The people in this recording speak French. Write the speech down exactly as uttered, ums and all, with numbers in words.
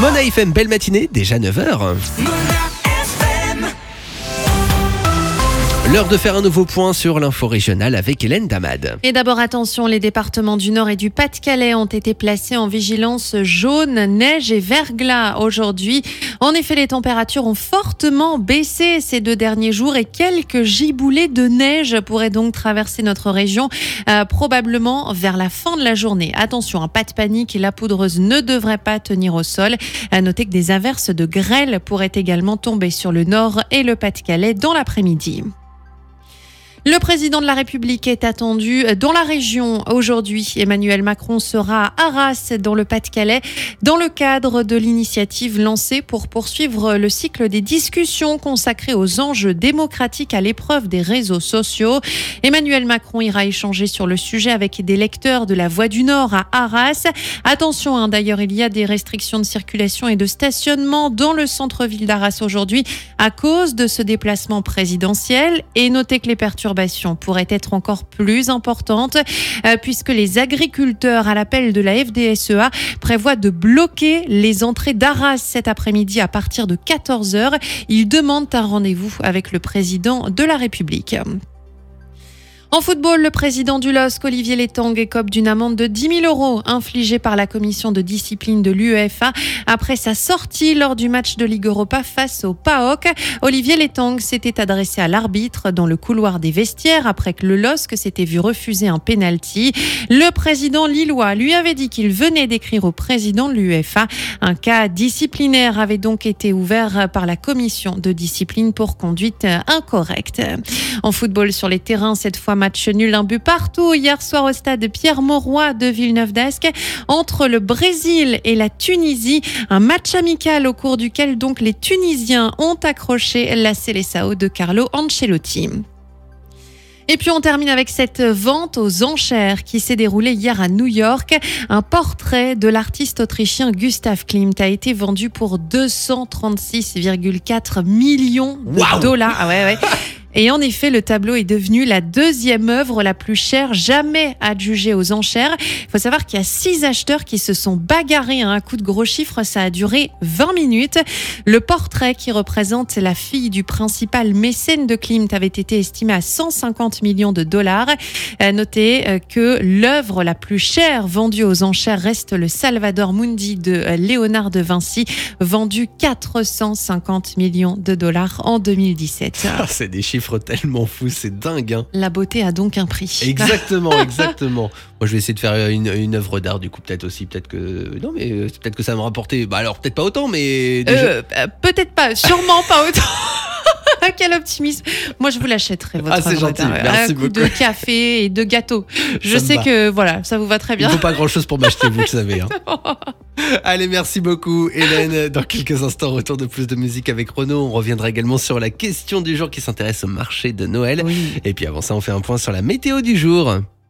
Mona F M, belle matinée, déjà neuf heures. L'heure de faire un nouveau point sur l'info régionale avec Hélène Damad. Et d'abord, attention, les départements du Nord et du Pas-de-Calais ont été placés en vigilance jaune, neige et verglas aujourd'hui. En effet, les températures ont fortement baissé ces deux derniers jours et quelques giboulées de neige pourraient donc traverser notre région, euh, probablement vers la fin de la journée. Attention, hein, pas de panique, la poudreuse ne devrait pas tenir au sol. À noter que des averses de grêle pourraient également tomber sur le Nord et le Pas-de-Calais dans l'après-midi. Le président de la République est attendu dans la région aujourd'hui. Emmanuel Macron sera à Arras, dans le Pas-de-Calais, dans le cadre de l'initiative lancée pour poursuivre le cycle des discussions consacrées aux enjeux démocratiques à l'épreuve des réseaux sociaux. Emmanuel Macron ira échanger sur le sujet avec des lecteurs de la Voix du Nord à Arras. Attention, hein, d'ailleurs, il y a des restrictions de circulation et de stationnement dans le centre-ville d'Arras aujourd'hui à cause de ce déplacement présidentiel. Et notez que les perturbations pourraient être encore plus importantes euh, puisque les agriculteurs, à l'appel de la F D S E A, prévoient de bloquer les entrées d'Arras cet après-midi à partir de quatorze heures. Ils demandent un rendez-vous avec le président de la République. En football, le président du L O S C, Olivier Létang, écope d'une amende de dix mille euros infligée par la commission de discipline de l'UEFA après sa sortie lors du match de Ligue Europa face au P A O K. Olivier Létang s'était adressé à l'arbitre dans le couloir des vestiaires après que le L O S C s'était vu refuser un pénalty. Le président lillois lui avait dit qu'il venait d'écrire au président de l'UEFA. Un cas disciplinaire avait donc été ouvert par la commission de discipline pour conduite incorrecte. En football sur les terrains, cette fois match nul, un but partout hier soir au stade Pierre-Mauroy de Villeneuve-d'Ascq entre le Brésil et la Tunisie. Un match amical au cours duquel donc les Tunisiens ont accroché la Seleção de Carlo Ancelotti. Et puis on termine avec cette vente aux enchères qui s'est déroulée hier à New York. Un portrait de l'artiste autrichien Gustav Klimt a été vendu pour deux cent trente-six virgule quatre millions de wow dollars. Ah ouais, ouais. Et en effet, le tableau est devenu la deuxième œuvre la plus chère jamais adjugée aux enchères. Il faut savoir qu'il y a six acheteurs qui se sont bagarrés à un coup de gros chiffre. Ça a duré vingt minutes. Le portrait qui représente la fille du principal mécène de Klimt avait été estimé à cent cinquante millions de dollars. Notez que l'œuvre la plus chère vendue aux enchères reste le Salvator Mundi de Léonard de Vinci, vendu quatre cent cinquante millions de dollars en deux mille dix-sept. Ah, c'est des chiffres tellement fou, c'est dingue. Hein. La beauté a donc un prix. Exactement, exactement. Moi, je vais essayer de faire une, une œuvre d'art, du coup, peut-être aussi. Peut-être que. Non, mais peut-être que ça va me rapporter. Bah, alors, peut-être pas autant, mais. Déjà... Euh, peut-être pas, sûrement pas autant. Quel optimisme. Moi, je vous l'achèterai, votre Ah, c'est gentil. Merci un coup beaucoup. De café et de gâteau. Je ça sais que, voilà, ça vous va très bien. Il ne faut pas grand-chose pour m'acheter, vous le savez. Hein. Allez, merci beaucoup, Hélène. Dans quelques instants, retour de plus de musique avec Renaud. On reviendra également sur la question du jour qui s'intéresse au marché de Noël. Oui. Et puis avant ça, on fait un point sur la météo du jour.